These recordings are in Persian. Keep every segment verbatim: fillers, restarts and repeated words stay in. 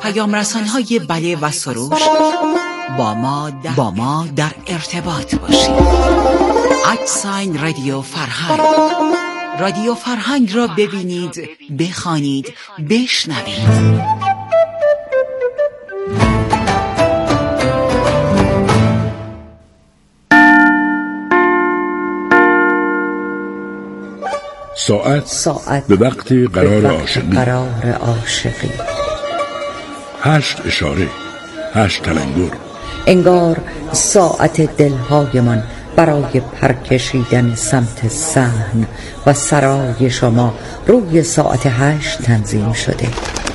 پیام رسان‌های بله و سروش با ما در, با ما در ارتباط باشید. ادساین رادیو فرهنگ. رادیو فرهنگ را ببینید، بخوانید، بشنوید. ساعت, ساعت به وقت قرار عاشقی. قرار عاشقی هشت اشاره، هشت تلنگر. انگار ساعت دلهایمان برای پرکشیدن سمت صحن و سرای شما روی ساعت هشت تنظیم شده.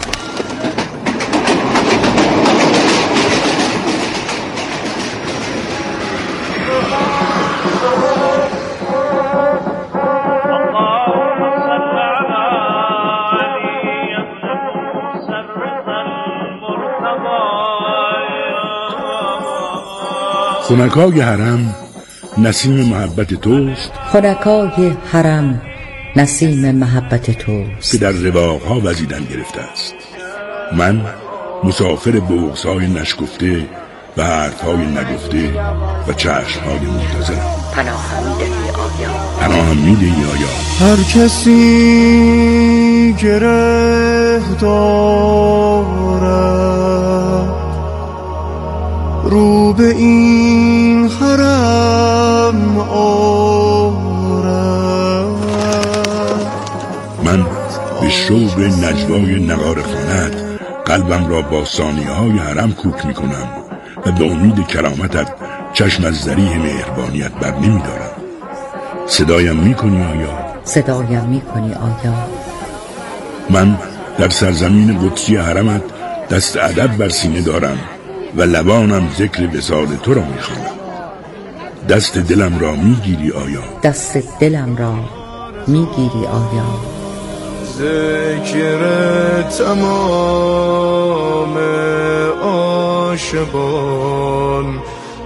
خنکای حرم نسیم محبت توست. خنکای حرم نسیم محبت توست که در رواقها وزیدن گرفته است. من مسافر بغض‌های نشگفته و حرف‌های نگفته و چشم‌های منتظرم. پناهم می‌دهی آیا؟ پناهم می‌دهی آیا؟ هر کسی گره دارد رو به این حرم آرد. من به شوق نجوای نغاره خانت قلبم را با ثانیه های حرم کوک می کنم و به امید کرامتت چشم از ذریح مهربانیت بر نمی دارم. صدایم می کنی آیا؟ صدایم می کنی آیا؟ من در سرزمین قدسی حرمت دست ادب بر سینه دارم و لبانم ذکر وصال تو را می خوانم. دست دلم را می گیری آیا؟ دست دلم را می گیری آیا؟ ذکر تمام عاشقان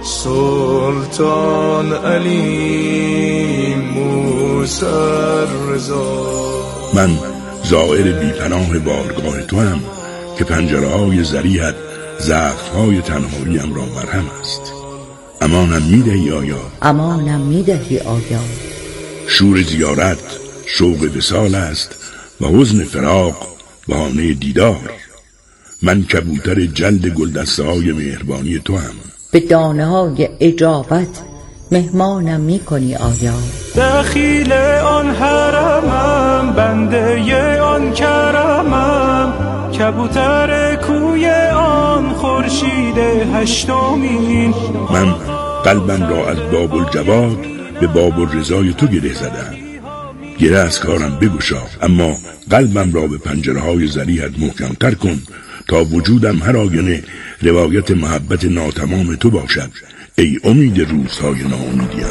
سلطان علی موسی رضا. من زائر بی‌پناه بارگاه تو هم که پنجره های ذریحت ضعف‌های تنهاییم را مرهم است. امانم میدهی آیا؟ امانم میدهی آیا؟ شور زیارت شوق وصال است و حزن فراق بهانه دیدار. من کبوتر جلد گلدسته های مهربانی تو هم. به دانه های اجابت مهمانم میکنی آیا؟ دخیل آن حرمم بنده آن کرمم کبوتر کوی آن خورشید هشتمین. من قلبم را از باب الجواد به باب الرضای تو گره زدم. گره از کارم بگشا، اما قلبم را به پنجره های ذریحت محکم‌تر کن تا وجودم هر آینه روایت محبت ناتمام تو باشد. ای امید روزهای ناامیدیم.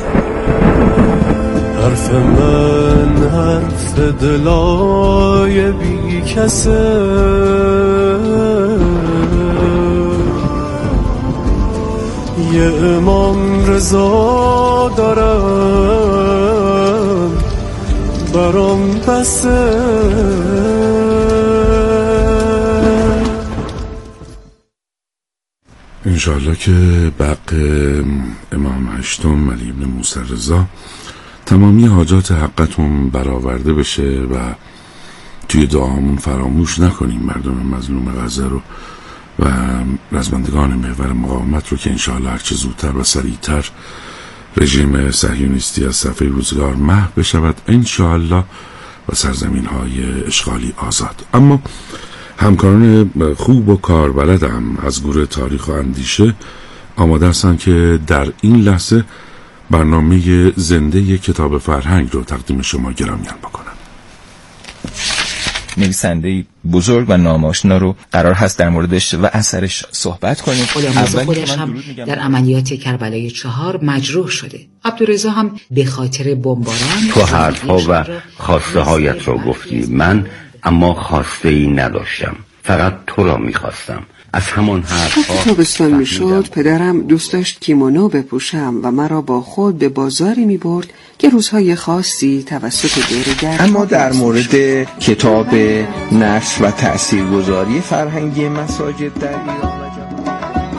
حرف من حرف دلای بی کسه، یه امام رضا دارم برام بسه. انشاءالله که بق امام هشتم علی ابن موسی رضا تمامی حاجات حقتون برآورده بشه و توی دعامون فراموش نکنیم مردم مظلوم غزه رو و رزمندگان محور مقاومت رو که انشاءالله هرچه زودتر و سریعتر رژیم صهیونیستی از صفحه روزگار محو بشود انشاءالله و سرزمین های اشغالی آزاد. اما همکاران خوب و کاربلدم از گروه تاریخ و اندیشه آماده هستند که در این لحظه برنامه زنده کتاب فرهنگ رو تقدیم شما گرامیان بکنم. نویسنده بزرگ و ناماشنا رو قرار هست در موردش و اثرش صحبت کنیم. اول خودش هم در عملیات کربلای چهار مجروح شده. عبدالرضا هم به خاطر بمباران. تو حرفها و خواسته هایت را گفتی، من اما خواسته ای نداشتم، فقط تو را میخواستم. از همان حرفها وقتی تابستان میشد پدرم دوست داشت کیمونو بپوشم و مرا با خود به بازاری میبرد که روزهای خاصی توسط دورگرد. اما در مورد کتاب نشر و تاثیرگذاری فرهنگی مساجد در ایران و جهان،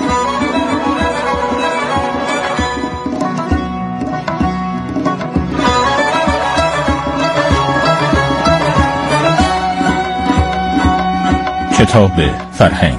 کتاب فرهنگ.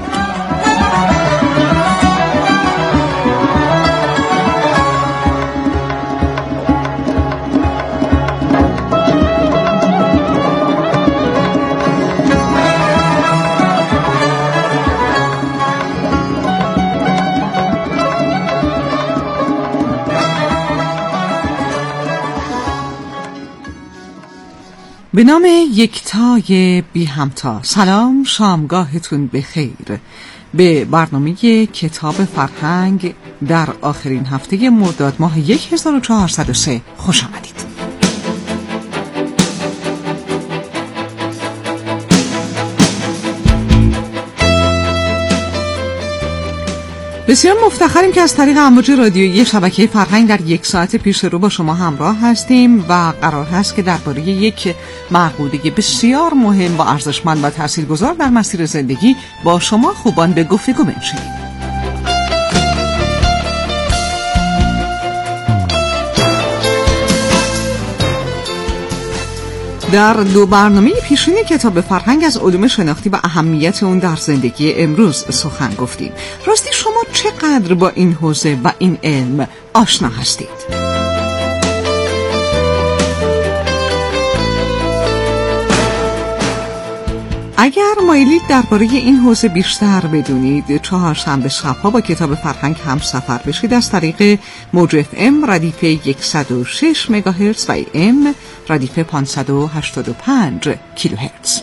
به نام یکتای بی همتا. سلام، شامگاهتون بخیر. به برنامه کتاب فرهنگ در آخرین هفته مرداد ماه هزار و چهارصد و سه خوش آمدید. بسیار مفتخریم که از طریق امواج رادیویی شبکه فرهنگ در یک ساعت پیش رو با شما همراه هستیم و قرار هست که درباره یک مقوله بسیار مهم و ارزشمند و تاثیرگذار در مسیر زندگی با شما خوبان به گفتگو بنشینیم. در دو برنامه پیشین کتاب فرهنگ از علوم شناختی و اهمیت اون در زندگی امروز سخن گفتیم. راستی شما چقدر با این حوزه و این علم آشنا هستید؟ اگر مایلید درباره این حوزه بیشتر بدونید، چهارشنبه شب‌ها با کتاب فرهنگ هم سفر بشید از طریق موج اف ام ردیف صد و شش مگاهرتز و ای ام ردیف پانصد و هشتاد و پنج کیلوهرتز.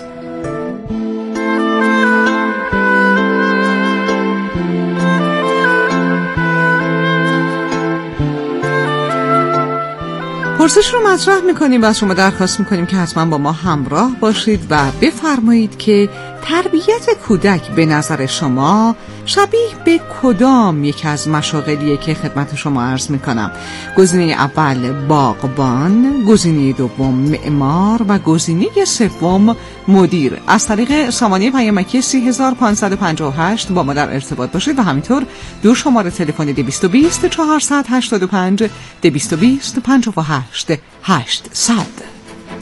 پرسش رو مطرح میکنیم و از شما درخواست میکنیم که حتما با ما همراه باشید و بفرمایید که تربیت کودک به نظر شما شبیه به کدام یک از مشاغلیه که خدمت شما عرض میکنم؟ گزینه اول باغبان، گزینه دوم معمار و گزینه سوم مدیر. از طریق سامانه پیامکی سه هزار و پانصد و پنجاه و هشت با ما در ارتباط باشید و همینطور دو شماره تلفن دویست و بیست چهارصد و هشتاد و پنج دویست و بیست پنجاه و هشت هشتصد.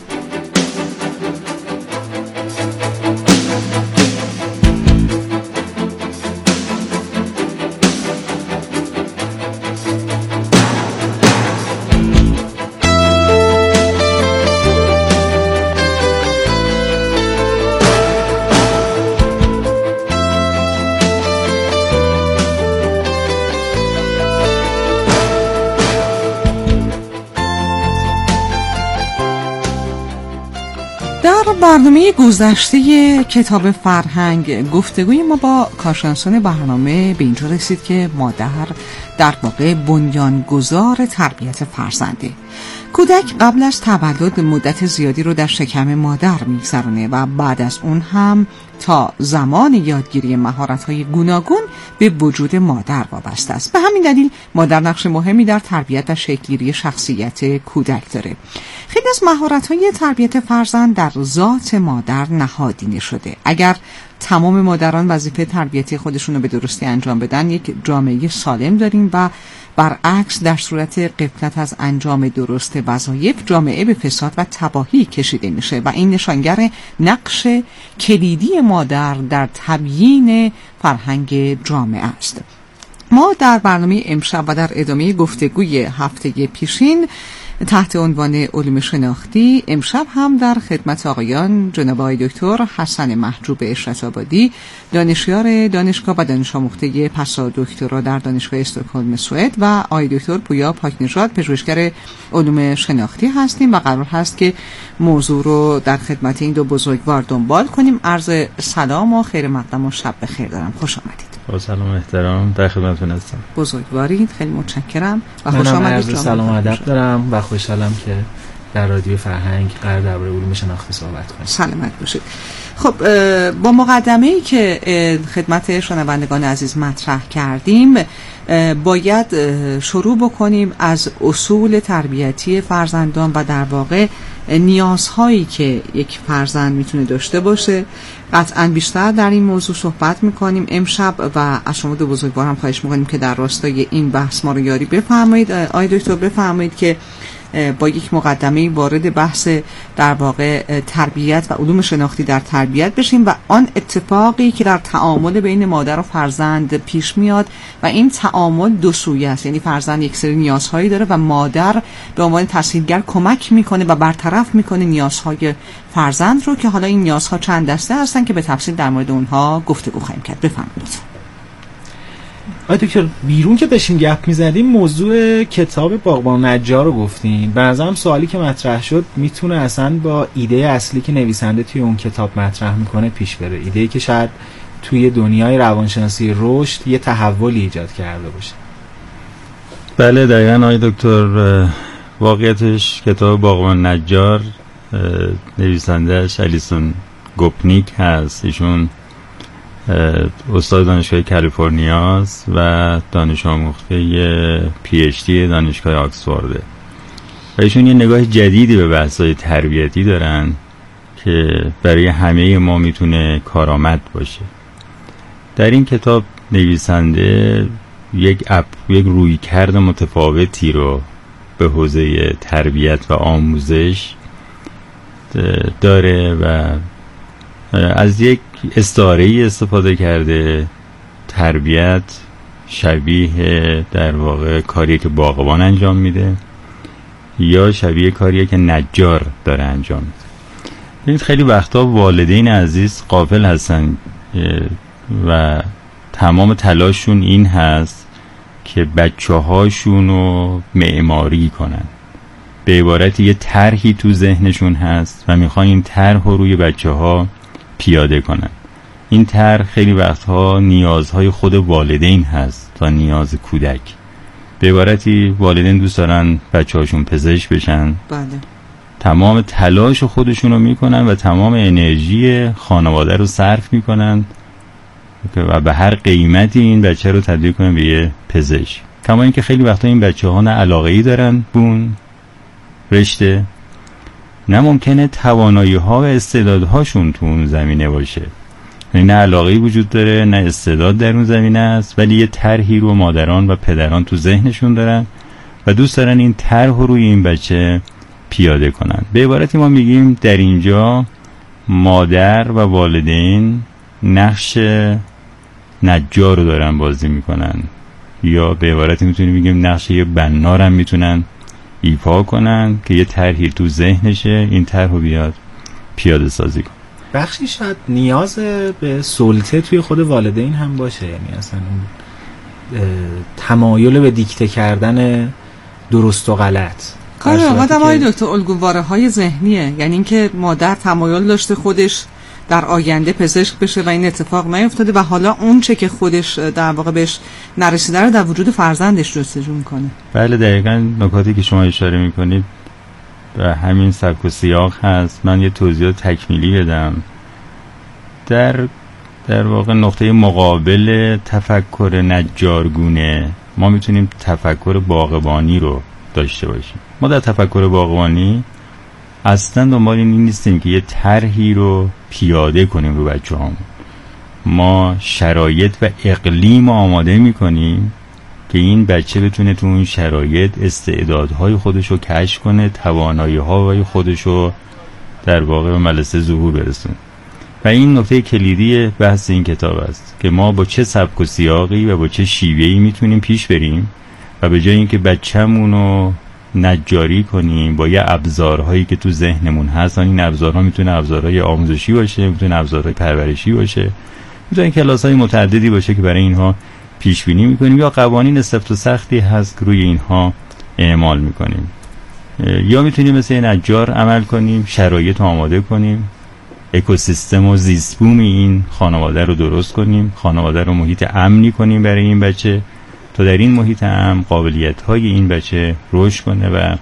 در برنامه گذشته کتاب فرهنگ گفتگوی ما با کارشناسان برنامه به اینجا رسید که مادر در واقع بنیانگذار تربیت فرزنده. کودک قبل از تولد مدت زیادی رو در شکم مادر میگذرونه و بعد از اون هم تا زمان یادگیری مهارت‌های گوناگون به وجود مادر وابسته است. به همین دلیل مادر نقش مهمی در تربیت و شکل‌گیری شخصیت کودک داره. خیلی از مهارت‌های تربیت فرزند در ذات مادر نهادینه شده. اگر تمام مادران وظیفه تربیتی خودشون رو به درستی انجام بدن، یک جامعه سالم داریم و برعکس در صورت غفلت از انجام درست وظایف جامعه به فساد و تباهی کشیده میشه و این نشانگر نقش کلیدی مادر در تبیین فرهنگ جامعه است. ما در برنامه امشب و در ادامه گفتگوی هفته پیشین تحت عنوان علوم شناختی امشب هم در خدمت آقایان جناب آقای دکتر حسن محجوب اشرت آبادی، دانشیار دانشگاه و دانش آموخته پسا دکترا در دانشگاه استکهلم سوئد و آقای دکتر پویا پاکنژاد پژوهشگر علوم شناختی هستیم و قرار هست که موضوع رو در خدمت این دو بزرگوار دنبال کنیم. عرض سلام و خیر مقدم و شب بخیر دارم. خوش آمدید. با سلام و احترام در خدمتتون هستم. بزرگوارید، خیلی متشکرم و خوش آمدید. عرض سلام و ادب دارم و خوشحالم که در رادیو فرهنگ قرار درباره علوم شناختی صحبت کنیم. سلامت باشید. خب با مقدمه‌ای که خدمت شنوندگان عزیز مطرح کردیم باید شروع بکنیم از اصول تربیتی فرزندان و در واقع نیازهایی که یک فرزند میتونه داشته باشه. قطعاً بیشتر در این موضوع صحبت میکنیم امشب و از شما دو بزرگوار هم خواهش میکنیم که در راستای این بحث ما رو یاری بفرمایید. آقای دکتر بفرمایید که با یک مقدمه وارد بحث در واقع تربیت و علوم شناختی در تربیت بشیم و آن اتفاقی که در تعامل بین مادر و فرزند پیش میاد و این تعامل دو سویه است، یعنی فرزند یک سری نیازهایی داره و مادر به عنوان تسهیلگر کمک میکنه و برطرف میکنه نیازهای فرزند رو که حالا این نیازها چند دسته هستن که به تفصیل در مورد اونها گفتگو خواهیم کرد. بفرمایید. آقای دکتر بیرون که داشتیم گپ می‌زدیم موضوع کتاب باغبان نجار رو گفتین. به نظرم سوالی که مطرح شد میتونه اصلا با ایده اصلی که نویسنده توی اون کتاب مطرح میکنه پیش بره، ایده‌ای که شاید توی دنیای روانشناسی رشد یه تحولی ایجاد کرده باشه. بله دقیقاً آقای دکتر، واقعیتش کتاب باغبان نجار نویسنده‌اش الیسون گوپنیک هست. ایشون استاد دانشگاه کالیفرنیا است و دانش آموخته پی اچ دی دانشگاه آکسفورد. و ایشون یه نگاه جدیدی به بحث‌های تربیتی دارن که برای همه ما میتونه کارآمد باشه. در این کتاب نویسنده یک اپ یک رویکرد متفاوتی رو به حوزه تربیت و آموزش داره و از یک استعاره‌ای استفاده کرده. تربیت شبیه در واقع کاری که باغبان انجام میده یا شبیه کاری که نجار داره انجام میده. ببینید خیلی وقتا والدین عزیز غافل هستن و تمام تلاششون این هست که بچه هاشون رو معماری کنن. به عبارت یه طرحی تو ذهنشون هست و میخوان این طرح رو روی بچه ها پیاده کنن. این طرح خیلی وقتها نیازهای خود والدین هست تا نیاز کودک. به عبارتی والدین دوست دارن بچه هاشون پزشک بشن. بله. تمام تلاش خودشون رو میکنن و تمام انرژی خانواده رو صرف میکنن و به هر قیمتی این بچه رو تبدیل کنن به یه پزشک. کما اینکه خیلی وقتا این بچه ها نه علاقه‌ای دارن بون رشته، نه ممکنه توانایی ها و استعدادهاشون تو اون زمینه باشه. یعنی نه علاقه‌ای وجود داره نه استعداد در اون زمینه است، ولی یه طرحی رو مادران و پدران تو ذهنشون دارن و دوست دارن این طرح رو روی این بچه پیاده کنن. به عبارتی ما میگیم در اینجا مادر و والدین نقش نجار رو دارن بازی میکنن، یا به عبارتی میتونیم بگیم نقش یه بنار هم میتونن ایفا کنن که یه طرحی تو ذهنشه، این طرح رو بیاد پیاده سازی کن. بخشی شاید نیاز به سلطه توی خود والدین هم باشه، یعنی اصلا اون تمایل به دیکته کردن درست و غلط. کار آمدم های دکتر الگوواره های ذهنیه، یعنی اینکه مادر تمایل داشته خودش در آینده پزشک بشه و این اتفاق نیفتاده و حالا اون چه که خودش در واقع بهش نرسیده رو در وجود فرزندش جستجو میکنه. بله دقیقاً نکاتی که شما اشاره میکنید و همین سبک و سیاق هست. من یه توضیح تکمیلی بدم. در در واقع نقطه مقابل تفکر نجارگونه ما میتونیم تفکر باغبانی رو داشته باشیم. ما در تفکر باغبانی اصلا دنبال این نیستیم که یه طرحی رو پیاده کنیم رو بچه هم. ما شرایط و اقلیم آماده میکنیم که این بچه بتونه تو اون شرایط استعدادهای خودش رو کشف کنه، توانایی های خودش رو در واقع به ملسه ظهور برسونه. و این نکته کلیدی بحث این کتاب است که ما با چه سبک و سیاقی و با چه شیوهی میتونیم پیش بریم و به جای اینکه بچه‌مون رو نجاری کنیم با یه ابزارهایی که تو ذهنمون هست، این ابزارها میتونه ابزارهای آموزشی باشه، میتونه ابزارهای پرورشی باشه، میتونه کلاس‌های متعددی باشه که برای اینها پیش بینی میکنیم، یا قوانین سفت و سختی هست که روی اینها اعمال میکنیم، یا میتونیم مثل نجار عمل کنیم، شرایط آماده کنیم، اکوسیستم و زیست بوم این خانواده رو درست کنیم، خانواده رو محیط امنی کنیم برای این بچه تا در این محیط امن قابلیت‌های این بچه رشد کنه و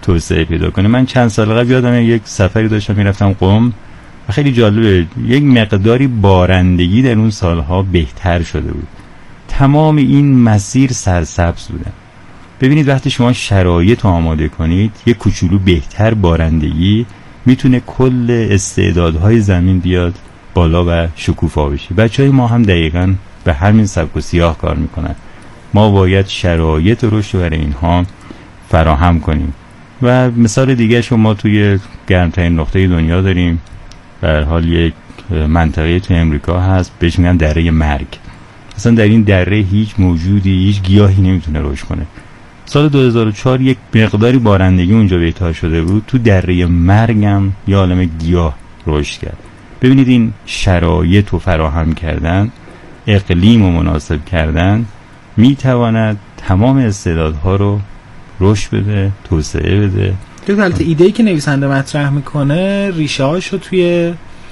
توسعه پیدا کنه. من چند سال قبل یادم یک سفری داشتم میرفتم قم و خیلی جالبه، یک مقداری بارندگی در اون سالها بهتر شده بود. تمام این مسیر سرسبز بودن. ببینید وقتی شما شرایط رو آماده کنید، یک کوچولو بهتر بارندگی میتونه کل استعدادهای زمین بیاد بالا و شکوفا بشه. بچهای ما هم دقیقاً به همین سبک و سیاق کار میکنن. ما باید شرایط رشد برای اینها فراهم کنیم. و مثال دیگه شما توی گرمترین نقطه دنیا داریم، به هر حال یک منطقه تو امریکا هست بهش میگن دره مرگ. اصلا در این دره هیچ موجودی، هیچ گیاهی نمیتونه رشد کنه. سال دو هزار و چهار یک مقداری بارندگی اونجا بهتر شده بود، تو دره مرگ هم یه عالمه گیاه رشد کرد. ببینید این شرایط رو فراهم کردن، اقلیم رو مناسب کردن میتواند تمام استعدادها رو رشد بده، توسعه بده. یک البته ایده‌ای که نویسنده مطرح میکنه ریشه هاشو توی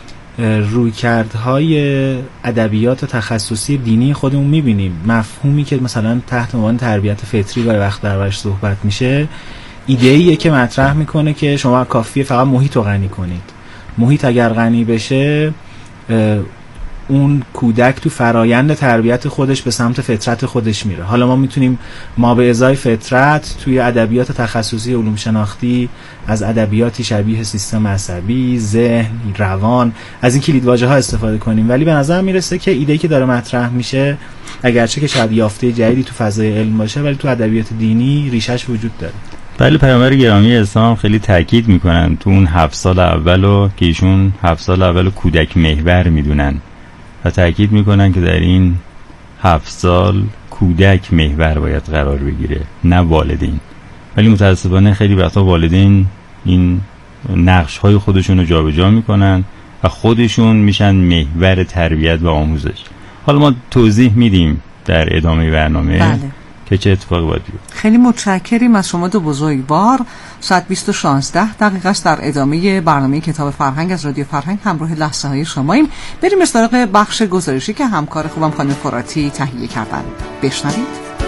رویکردهای ادبیات تخصصی دینی خودمون میبینیم. مفهومی که مثلا تحت عنوان تربیت فطری برای وقت دربارش صحبت میشه، ایده‌ایه که مطرح میکنه که شما کافیه فقط محیط رو غنی کنید. محیط اگر غنی بشه، اون کودک تو فرایند تربیت خودش به سمت فطرت خودش میره. حالا ما میتونیم ما به ازای فطرت توی ادبیات تخصصی علوم شناختی از ادبیاتی شبیه سیستم عصبی، ذهن، روان، از این کلیدواژه ها استفاده کنیم، ولی به نظر میرسه که ایده‌ای که داره مطرح میشه اگرچه که شاید یافته جدیدی تو فضای علم باشه، ولی تو ادبیات دینی ریشش وجود داره. بله، پیامبر گرامی اسلام خیلی تاکید میکنن تو اون هفت سال اولو که ایشون هفت سال اولو کودک محور میدونن و تأکید میکنن که در این هفت سال کودک محور باید قرار بگیره، نه والدین. ولی متاسفانه خیلی وقتا والدین این نقش های خودشون رو جابجا میکنن و خودشون میشن محور تربیت و آموزش. حالا ما توضیح میدیم در ادامه برنامه بله. که چه اتفاقی باید بیفته. خیلی متشکریم از شما دو بزرگوار. ساعت بیست و شانزده دقیقه است در ادامه برنامه کتاب فرهنگ از رادیو فرهنگ همراه لحظه های شماییم. بریم به سراغ بخش گزارشی که همکار خوبم خانم فراتی تهیه کردن. بشنوید.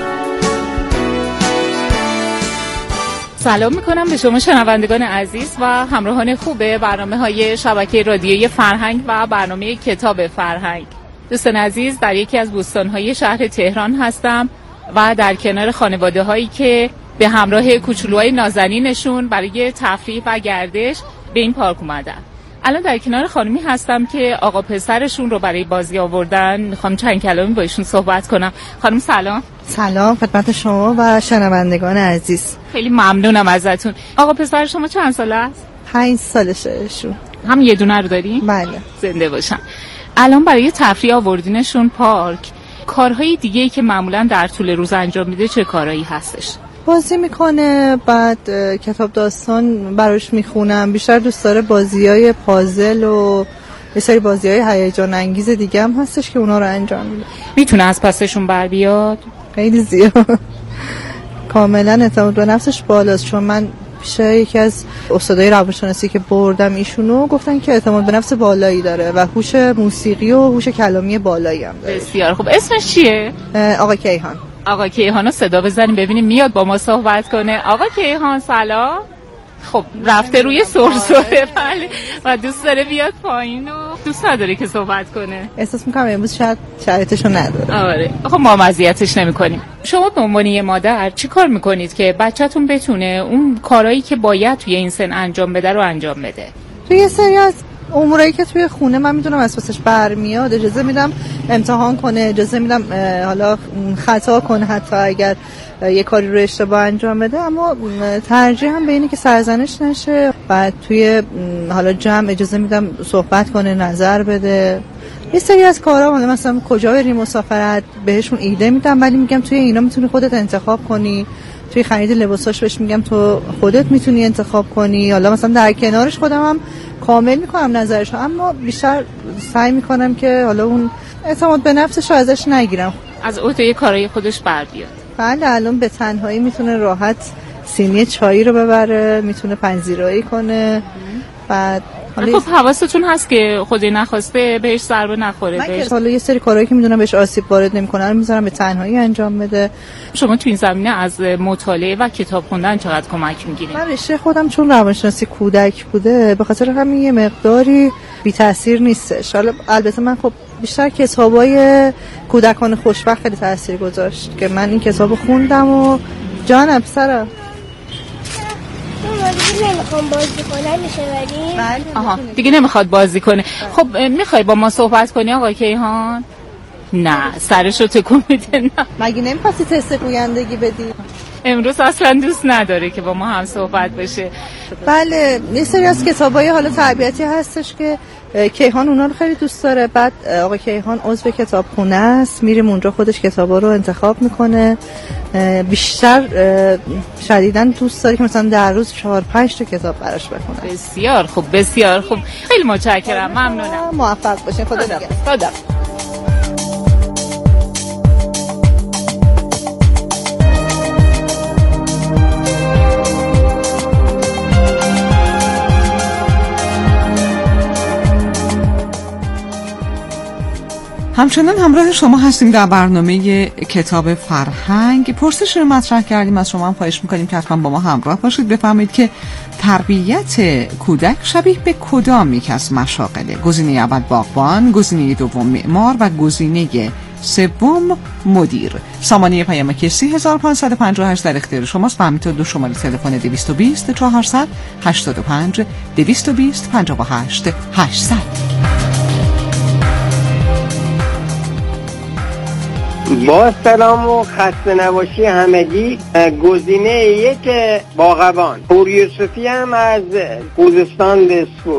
سلام میکنم به شما شنوندگان عزیز و همراهان خوب برنامه های شبکه رادیویی فرهنگ و برنامه کتاب فرهنگ. دوستان عزیز، در یکی از بوستان‌های شهر تهران هستم و در کنار خانواده هایی که به همراه کوچولوهای نازنینشون برای تفریح و گردش به این پارک اومدن. الان در کنار خانمی هستم که آقا پسرشون رو برای بازی آوردن. میخوام چند کلامی با ایشون صحبت کنم. خانم سلام. سلام خدمت شما و شنوندگان عزیز. خیلی ممنونم ازتون. آقا پسر شما چند ساله است؟ پنج سالشون. هم یه دونه رو دارین؟ بله. زنده باشن. الان برای تفریح آوردینشون پارک. کارهای دیگه‌ای که معمولا در طول روز انجام میده چه کارهایی هستش؟ بازی میکنه، بعد کتاب داستان براش میخونم. بیشتر دوست داره بازیای پازل و یه سری بازیای هیجان انگیز دیگه هم هستش که اونا رو انجام میده. میتونه از پسشون بر بیاد؟ خیلی زیاد. کاملا اعتماد به نفسش بالاست، چون من پیش یکی از استادای روانشناسی که بردم ایشونو گفتن که اعتماد به نفس بالایی داره و هوش موسیقی و هوش کلامی بالایی هم داره. بسیار خوب. اسمش چیه؟ آقا کیهان. آقا کیهانو صدا بزنیم ببینیم میاد با ما صحبت کنه. آقا کیهان سلام. خب رفته روی سرسره. بله. و دوست داره بیاد پایین و دوست نداره که صحبت کنه. احساس میکنم امروز شاید شرایطشو نداره. آره. خب ما مزیتش نمی‌کنیم. شما به عنوان یه مادر چی کار میکنید که بچه‌تون بتونه اون کارهایی که باید توی این سن انجام بده رو انجام بده؟ توی یه سری از امورایی که توی خونه من میدونم از پسش برمیاد اجازه میدم امتحان کنه، اجازه میدم حالا خطا کنه حتی اگر یه کاری رو اشتباه انجام بده، اما ترجیح هم به اینه که سرزنش نشه. بعد توی حالا جمع اجازه میدم صحبت کنه، نظر بده. یه سری از کارها حالا مثلا کجا بریم مسافرت بهشون ایده میدم، ولی میگم توی اینا میتونی خودت انتخاب کنی. توی خرید لباساش بهش میگم تو خودت میتونی انتخاب کنی. حالا مثلا در کنارش خودم هم کامل میکنم نظرش، اما بیشتر سعی میکنم که حالا اون اعتماد به نفسش رو ازش نگیرم، از عهده کارهای خودش بر بیاد. بله الان به تنهایی میتونه راحت سینی چایی رو ببره، میتونه پنزیرایی کنه، بعد خب حواستون هست که خودی نخواسته بهش ضربه نخوره. من که حالا یه سری کارهایی که میدونم بهش آسیب وارد نمیکنه رو میذارم به تنهایی انجام بده. شما تو این زمینه از مطالعه و کتاب خوندن چقدر کمک میگیرید؟ من رشته خودم چون روانشناسی کودک بوده به خاطر همین یه مقداری بی تاثیر نیستش. حالا البته من خب بیشتر کتابای کودکان خوشبخت خیلی تاثیر گذاشت که من این کتابو خوندم و جانم پسرا دیگه نمیخوام بازی کنم میشه بریم؟ آها دیگه نمیخواد بازی کنه. خب میخوای با ما صحبت کنی آقای کیهان؟ نه سرشو تکون میده. نه مگه نمیخواستی تست گویندگی بدی؟ امروز اصلا دوست نداره که با ما هم صحبت بشه. بله یه سری از کتابای حالا تربیتی هستش که کیهان اونا رو خیلی دوست داره. بعد آقای کیهان عضو کتابخونه است، میریم اونجا خودش کتابا رو انتخاب میکنه. بیشتر شدیداً دوست داره که مثلا در روز چهار پنج تا کتاب براش بخونه. بسیار خوب بسیار خوب، خیلی متشکرم، ممنونم. موفق باشین. خدا نگهدار. خدا. همچنان همراه شما هستیم در برنامه کتاب فرهنگ. پرسش رو مطرح کردیم، از شما هم خواهش میکنیم که حتما با ما همراه باشید. بفهمید که تربیت کودک شبیه به کدام یک از مشاغله؟ گزینه اول باغبان، گزینه دوم معمار و گزینه سوم مدیر. سامانه پیامک سه هزار و پانصد و پنجاه و هشت در اختیار شماست و همینطور دو شماره تلفن دویست و بیست چهارصد هشتاد و پنج دویست و بیست پنجاه و هشت هشتصد. با سلام و خسته نباشی همگی. گزینه یک باغبان. پور یوسفی هم از خوزستان دسپور.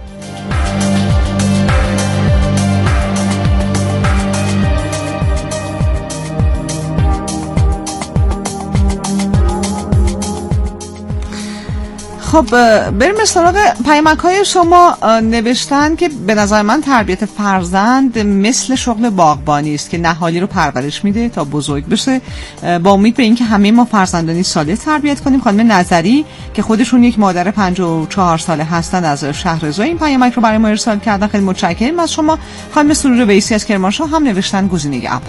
خب بریم به سراغ پیامک های شما. نوشتن که به نظر من تربیت فرزند مثل شغل باغبانی است که نهالی رو پرورش میده تا بزرگ بشه، با امید به اینکه همه ما فرزندانی صالح تربیت کنیم. خانم نظری که خودشون یک مادر پنجاه و چهار ساله هستند از شهرزا این پیامک رو برای ما ارسال کردن. خیلی متشکرم از شما. خانم سرور ویسی از کرمانشاه هم نوشتن گزینه اول.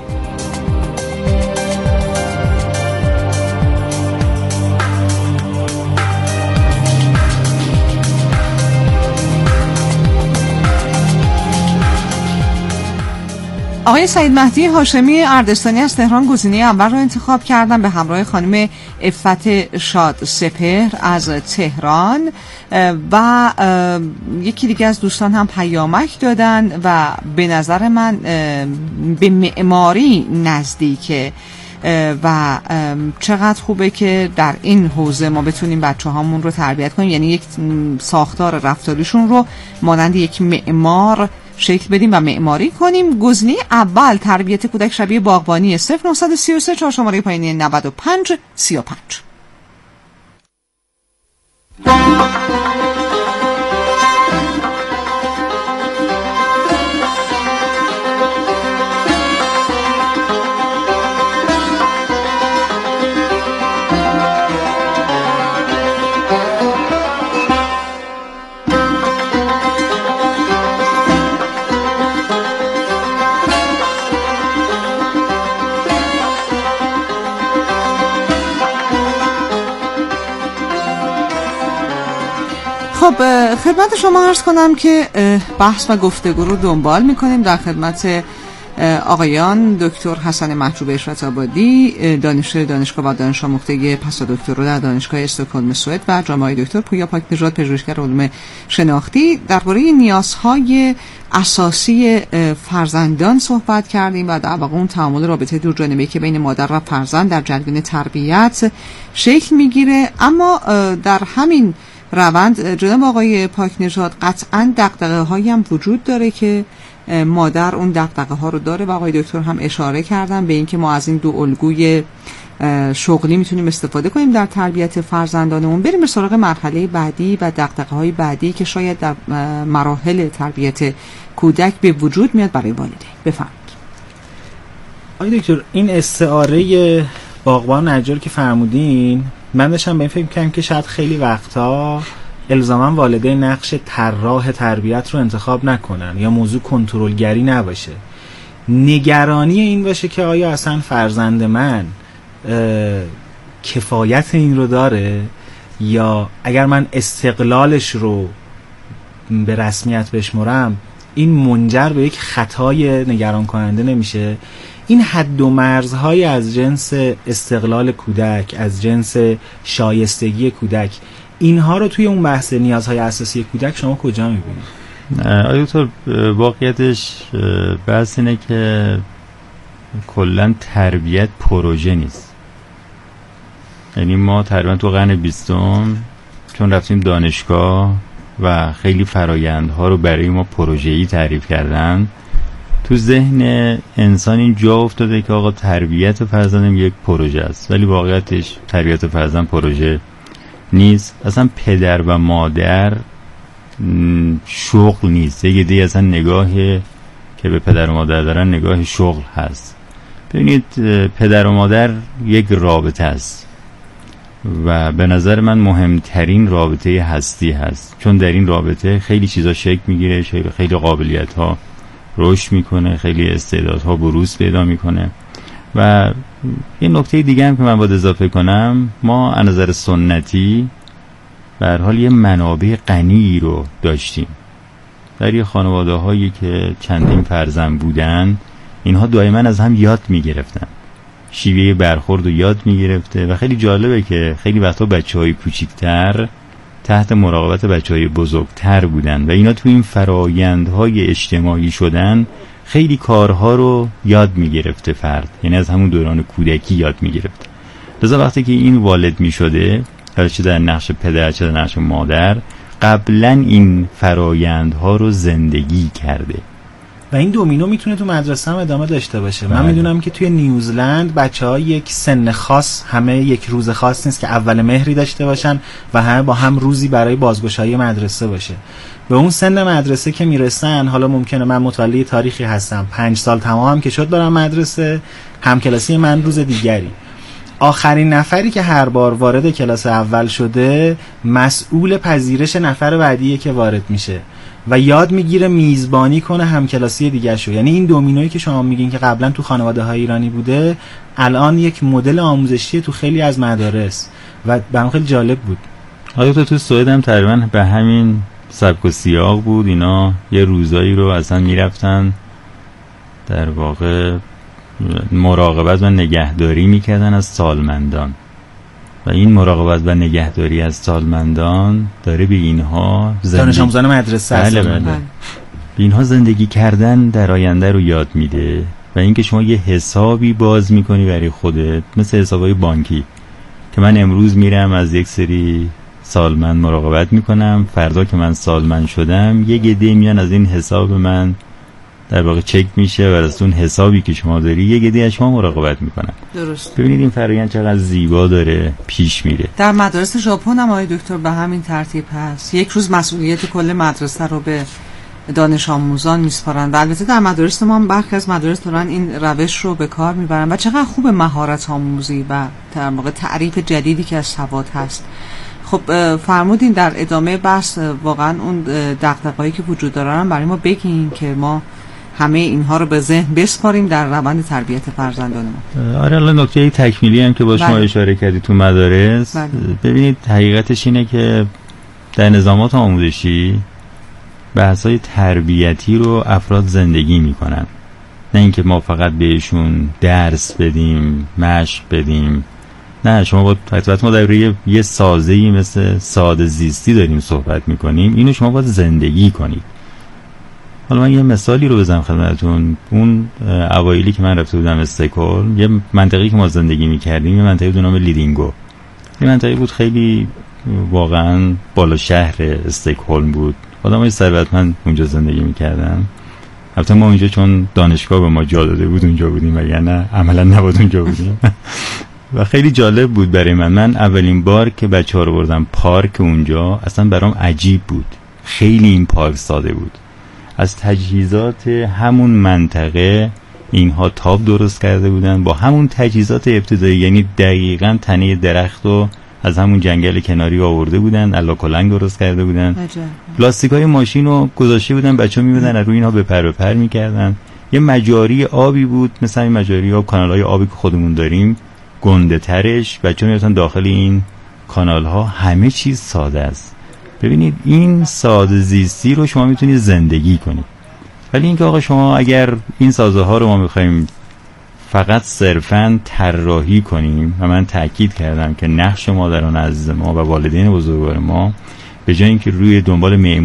آقای سعید مهدی هاشمی اردستانی از تهران گزینه اول رو انتخاب کردن به همراه خانم عفت شاد سپهر از تهران و یکی دیگه از دوستان هم پیامک دادن و به نظر من به معماری نزدیکه و چقدر خوبه که در این حوزه ما بتونیم بچه هامون رو تربیت کنیم، یعنی یک ساختار رفتاریشون رو مانند یک معمار شکل بدیم و معماری کنیم. گزینه اول تربیت کودک شبیه باغبانی صفر نه سه سه چهار شماره پایینی نود و پنج سی و پنج. خب خدمت شما عرض کنم که بحث و گفتگو رو دنبال میکنیم. در خدمت آقایان دکتر حسن محجوب اشرت آبادی، دانشجوی دانشگاه و دانش آموخته پسادکترا در دانشگاه استکهلم سوئد و جناب دکتر پویا پاک‌نژاد پژوهشگر علوم شناختی درباره نیازهای اساسی فرزندان صحبت کردیم و در واقع اون تعامل رابطه دورجانبه‌ای که بین مادر و فرزند در جریان تربیت شکل میگیره. اما در همین روند جناب آقای پاک‌نژاد قطعاً دغدغه‌هایی هم وجود داره که مادر اون دغدغه ها رو داره و آقای دکتر هم اشاره کردن به اینکه ما از این دو الگوی شغلی میتونیم استفاده کنیم در تربیت فرزندانمون. بریم به سراغ مرحله بعدی و دغدغه های بعدی که شاید در مراحل تربیت کودک به وجود میاد برای والدین. بفرمایید. آقای دکتر این استعاره باغبان نجار که فرمودین من داشتم به این فکر می‌کردم که شاید خیلی وقتا الزاما والدین نقش طراح تربیت رو انتخاب نکنن یا موضوع کنترلگری نباشه. نگرانی این باشه که آیا اصلا فرزند من کفایت این رو داره، یا اگر من استقلالش رو به رسمیت بشمرم این منجر به یک خطای نگران کننده نمیشه. این حد و مرزهای از جنس استقلال کودک، از جنس شایستگی کودک، اینها رو توی اون بحث نیازهای اساسی کودک شما کجا میبینید؟ آیا دکتر واقعیتش بحث اینه که کلا تربیت پروژه نیست. یعنی ما تقریبا تو قرن بیستم چون رفتیم دانشگاه و خیلی فرایندها رو برای ما پروژه‌ای تعریف کردن، تو ذهن انسان این جا افتاده که آقا تربیت فرزندم یک پروژه است، ولی واقعیتش تربیت فرزند پروژه نیست. اصلا پدر و مادر شغل نیست. یه دیگه اصلا نگاهی که به پدر و مادر دارن نگاه شغل هست. ببینید پدر و مادر یک رابطه است و به نظر من مهمترین رابطه هستی هست، چون در این رابطه خیلی چیزا شکل میگیره، خیلی قابلیت ها رشد میکنه، خیلی استعدادها بروز پیدا میکنه. و یه نکته دیگه هم که من باید اضافه کنم، ما از نظر سنتی به هر حال یه منابع غنی رو داشتیم. در یه خانواده هایی که چندین فرزند بودن، اینها دائما از هم یاد میگرفتن، شیوه برخورد رو یاد میگرفته و خیلی جالبه که خیلی وقتا بچه‌های کوچیک‌تر تحت مراقبت بچه‌های بزرگتر بودن و اینا تو این فرایندهای اجتماعی شدن خیلی کارها رو یاد میگرفته فرد، یعنی از همون دوران کودکی یاد میگرفته. لذا وقتی که این والد میشده، چه در نقش پدر چه در نقش مادر، قبلا این فرایندها رو زندگی کرده و این دومینو میتونه تو مدرسه هم ادامه داشته باشه. من میدونم که توی نیوزلند بچه‌ها یک سن خاص، همه یک روز خاص نیست که اول مهری داشته باشن و همه با هم روزی برای بازگشایی مدرسه باشه. به اون سن مدرسه که میرسن، حالا ممکنه من متولد تاریخی هستم، پنج سال تمام هم که شد برم مدرسه، همکلاسی من روز دیگری، آخرین نفری که هر بار وارد کلاس اول شده مسئول پذیرش نفر بعدیه که وارد میشه و یاد میگیره میزبانی کنه همکلاسی دیگه شو. یعنی این دومینویی که شما میگین که قبلا تو خانواده های ایرانی بوده، الان یک مدل آموزشی تو خیلی از مدارس و برام خیلی جالب بود. آیا تو تو سوئد هم تقریبا به همین سبک و سیاق بود؟ اینا یه روزایی رو اصلا میرفتن در واقع مراقبت و نگهداری میکردن از سالمندان و این مراقبت و نگهداری از سالمندان داره به اینها دانش آموزان مدرسه بله بله. به اینها زندگی کردن در آینده رو یاد میده و اینکه شما یه حسابی باز میکنی برای خودت، مثل حسابای بانکی که من امروز میرم از یک سری سالمند مراقبت میکنم، فردا که من سالمند شدم یه گده میان از این حساب من در واقع چک میشه و از اون حسابی که شما داری یه گده از شما مراقبت میکنن. درست. ببینید این فرآیند چقدر زیبا داره پیش میره. در مدارس ژاپن هم آقای دکتر به همین ترتیب هست، یک روز مسئولیت کل مدرسه رو به دانش آموزان میسپارن و البته در مدارس ما هم برخی از مدارس دارن این روش رو به کار میبرن و چقدر خوب مهارت آموزی و در واقع تعریف جدیدی که از سواد هست. خب فرمودین در ادامه بحث واقعا اون دغدغه‌ای که وجود دارن برای ما بگین که ما همه اینها رو به ذهن بسپاریم در روند تربیت فرزندان ما. آره الان نکته تکمیلی هم که با شما اشاره کردی تو مدارس، بله. ببینید حقیقتش اینه که در نظامات آموزشی بحث‌های تربیتی رو افراد زندگی میکنن، نه اینکه ما فقط بهشون درس بدیم، مشق بدیم. نه، شما با حتما ما در روی یه سازه‌ای مثل ساده زیستی داریم صحبت میکنیم، اینو شما باید زندگی کنید. حالا من یه مثالی رو بزنم خدمتتون. اون اوایلی که من رفته بودم استکهلم، یه منطقه‌ای که ما زندگی میکردیم یه منطقه به نام لیدینگو، یه منطقه بود خیلی واقعا بالا شهر استکهلم بود، آدمای ثروتمند اونجا زندگی میکردن. البته ما اونجا چون دانشگاه به ما جا داده بود اونجا بودیم، وگرنه عملا نباید اونجا بودیم. و خیلی جالب بود برای من. من اولین بار که بچه‌ها رو بردم پارک اونجا، اصلا برام عجیب بود، خیلی این پارک ساده بود. از تجهیزات همون منطقه اینها تاب درست کرده بودن با همون تجهیزات ابتدایی، یعنی دقیقاً تنه درخت رو از همون جنگل کناری آورده بودن، الا کلنگ درست کرده بودن، پلاستیکای ماشین رو گذاشته بودن، بچه‌ها می‌بودن از روی اینها به پر و پر می‌کردن. یه مجاری آبی بود مثلا این مجاری آب، کانال‌های آبی که خودمون داریم، گنده ترش، بچه‌ها میرفتن داخل این کانال‌ها. همه چیز ساده است. ببینید این ساده زیستی رو شما میتونید زندگی کنید. ولی اینکه آقا شما اگر این سازه ها رو ما میخوایم فقط صرفاً طراحی کنیم، و من تاکید کردم که نقش مادران عزیز ما و والدین بزرگوار ما به جای اینکه روی دنبال معماری